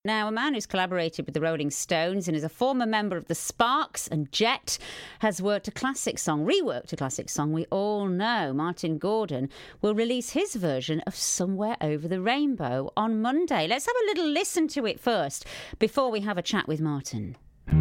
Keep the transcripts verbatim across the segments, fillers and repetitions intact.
Now, a man who's collaborated with the Rolling Stones and is a former member of the Sparks and Jet has worked a classic song, reworked a classic song we all know. Martin Gordon will release his version of Somewhere Over the Rainbow on Monday. Let's have a little listen to it first before we have a chat with Martin.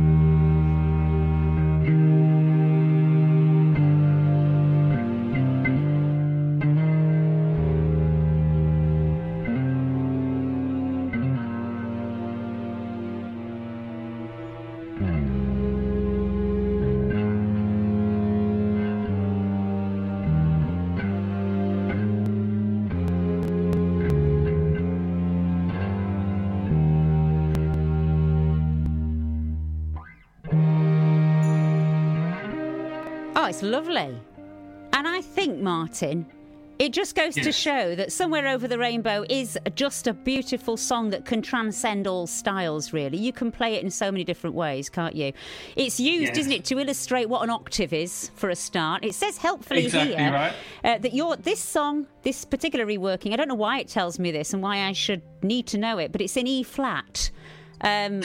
Oh, it's lovely. And I think, Martin, it just goes yeah. to show that Somewhere Over the Rainbow is just a beautiful song that can transcend all styles, really. You can play it in so many different ways, can't you? It's used, yeah. isn't it, to illustrate what an octave is, for a start. It says helpfully exactly here right. uh, that your this song, this particular reworking, I don't know why it tells me this and why I should need to know it, but it's in E-flat. Um,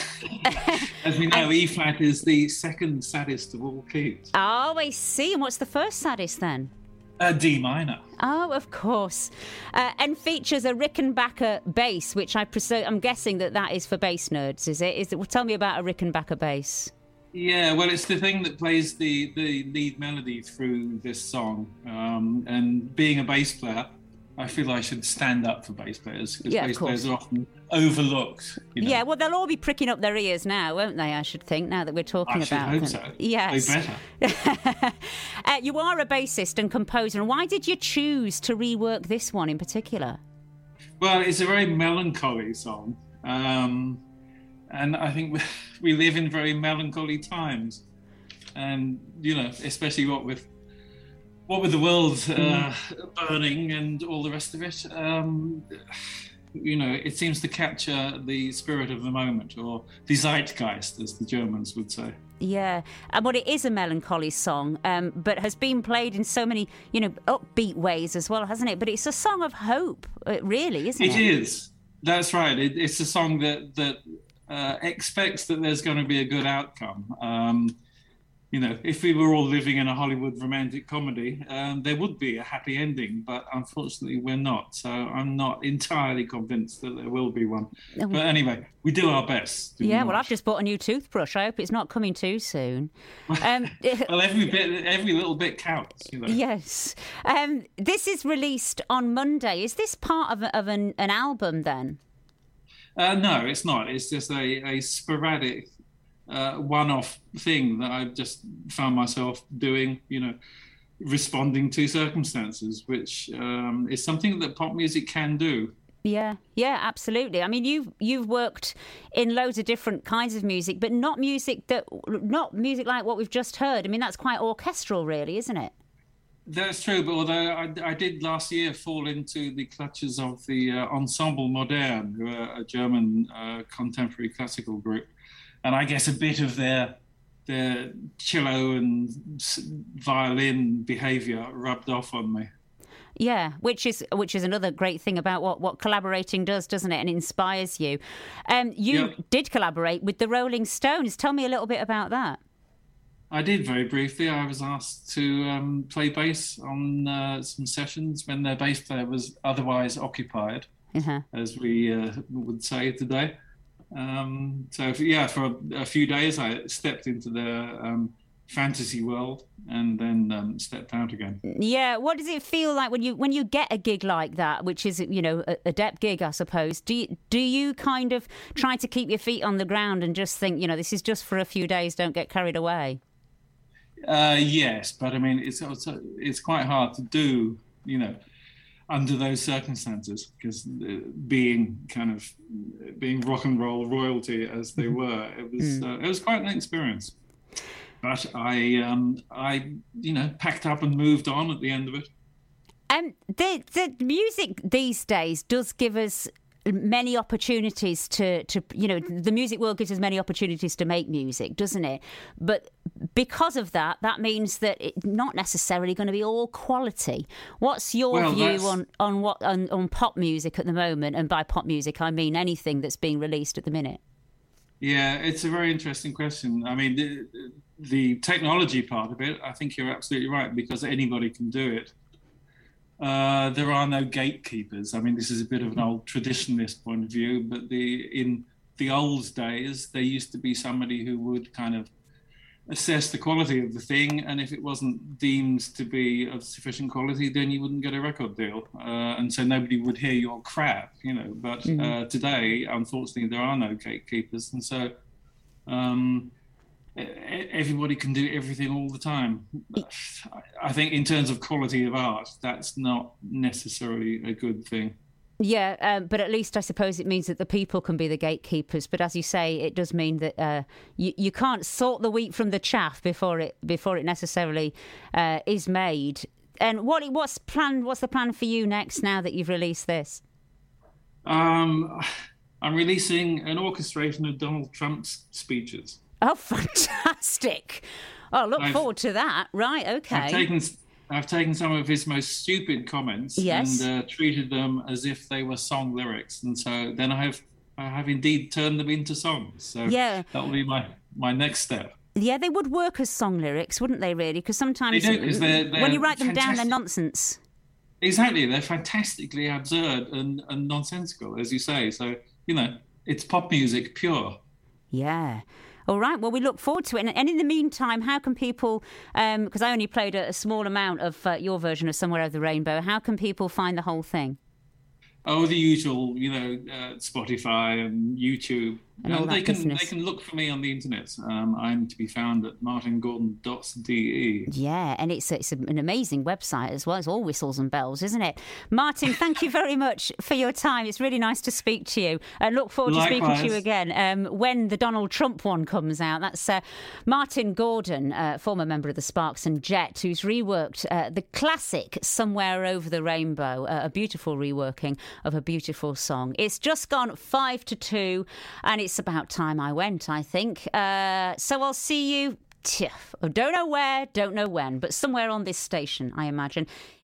As we know, E flat is the second saddest of all keys. Oh, I see. And what's the first saddest then? Uh, D minor. Oh, of course. Uh, and features a Rickenbacker bass, which I presume, I'm guessing that that is for bass nerds, is it? Is it? Well, tell me about a Rickenbacker bass. Yeah, well, it's the thing that plays the, the lead melody through this song. Um, and being a bass player, I feel I should stand up for bass players because yeah, bass players are often overlooked. You know? Yeah, well, they'll all be pricking up their ears now, won't they, I should think, now that we're talking I about should them. hope so. Yes. They better. uh, you are a bassist and composer, and why did you choose to rework this one in particular? Well, it's a very melancholy song, um, and I think we live in very melancholy times, and, you know, especially what with What with the world uh, burning and all the rest of it, um, you know, it seems to capture the spirit of the moment, or the Zeitgeist, as the Germans would say. Yeah, and well, it is a melancholy song, um, but has been played in so many, you know, upbeat ways as well, hasn't it? But it's a song of hope, really, isn't it? It is. That's right. It, it's a song that that uh, expects that there's going to be a good outcome. Um, You know, if we were all living in a Hollywood romantic comedy, um, there would be a happy ending, but unfortunately we're not. So I'm not entirely convinced that there will be one. Oh. But anyway, we do our best. Yeah, well, I've just bought a new toothbrush. I hope it's not coming too soon. Um, well, every bit, every little bit counts, you know. Yes. Um, this is released on Monday. Is this part of, of an, an album then? Uh, no, it's not. It's just a, a sporadic Uh, one-off thing that I've just found myself doing, you know, responding to circumstances, which um, is something that pop music can do. Yeah, yeah, absolutely. I mean, you've you've worked in loads of different kinds of music, but not music that not music like what we've just heard. I mean, that's quite orchestral, really, isn't it? That's true, but although I, I did last year fall into the clutches of the uh, Ensemble Modern, who are a German uh, contemporary classical group. And I guess a bit of their their cello and violin behaviour rubbed off on me. Yeah, which is which is another great thing about what, what collaborating does, doesn't it? And inspires you. Um, you yep. did collaborate with the Rolling Stones. Tell me a little bit about that. I did very briefly. I was asked to um, play bass on uh, some sessions when their bass player was otherwise occupied, uh-huh. as we uh, would say today. Um, so yeah, for a, a few days I stepped into the um, fantasy world and then um, stepped out again. Yeah, what does it feel like when you when you get a gig like that, which is, you know, a, a depth gig, I suppose? Do you, do you kind of try to keep your feet on the ground and just think, you know, this is just for a few days, don't get carried away? Uh, yes, but I mean, it's also, it's quite hard to do, you know, under those circumstances, because being kind of being rock and roll royalty as they were, it was mm. uh, it was quite an experience. But I, um, I, you know, packed up and moved on at the end of it. Um, the the music these days does give us many opportunities to, to, you know, the music world gives us many opportunities to make music, doesn't it? But because of that, that means that it's not necessarily going to be all quality. What's your well, view that's... on on what on, on pop music at the moment? And by pop music, I mean anything that's being released at the minute. Yeah, it's a very interesting question. I mean, the, the technology part of it, I think you're absolutely right, because anybody can do it. Uh, there are no gatekeepers. I mean, this is a bit of an old traditionalist point of view, but the in the old days, there used to be somebody who would kind of assess the quality of the thing, and if it wasn't deemed to be of sufficient quality, then you wouldn't get a record deal, uh, and so nobody would hear your crap, you know. But mm-hmm. uh, today, unfortunately, there are no gatekeepers, and so um, everybody can do everything all the time. I think in terms of quality of art, that's not necessarily a good thing. Yeah, um, but at least I suppose it means that the people can be the gatekeepers. But as you say, it does mean that uh, you, you can't sort the wheat from the chaff before it before it necessarily uh, is made. And what what's plan? What's the plan for you next? Now that you've released this, um, I'm releasing an orchestration of Donald Trump's speeches. Oh, fantastic! Oh, look I've, forward to that. Right, okay. I've taken, I've taken some of his most stupid comments yes. and uh, treated them as if they were song lyrics, and so then I have, I have indeed turned them into songs. So yeah. that will be my, my next step. Yeah, they would work as song lyrics, wouldn't they? Really, because sometimes they do, they're, they're when you write them fantastic. down, they're nonsense. Exactly, they're fantastically absurd and, and nonsensical, as you say. So you know, it's pop music pure. Yeah. All right. Well, we look forward to it. And in the meantime, how can people, because um, I only played a, a small amount of uh, your version of Somewhere Over the Rainbow, how can people find the whole thing? Oh, the usual, you know, uh, Spotify and YouTube. And no, all that they can business. they can look for me on the internet. Um, I'm to be found at martin gordon dot d e. Yeah, and it's it's an amazing website as well. It's all whistles and bells, isn't it? Martin, thank you very much for your time. It's really nice to speak to you. And look forward Likewise. to speaking to you again um, when the Donald Trump one comes out. That's uh, Martin Gordon, uh, former member of the Sparks and Jet, who's reworked uh, the classic Somewhere Over the Rainbow, uh, a beautiful reworking of a beautiful song. It's just gone five to two, and it's about time I went, I think. Uh, so I'll see you, don't know where, don't know when, but somewhere on this station, I imagine.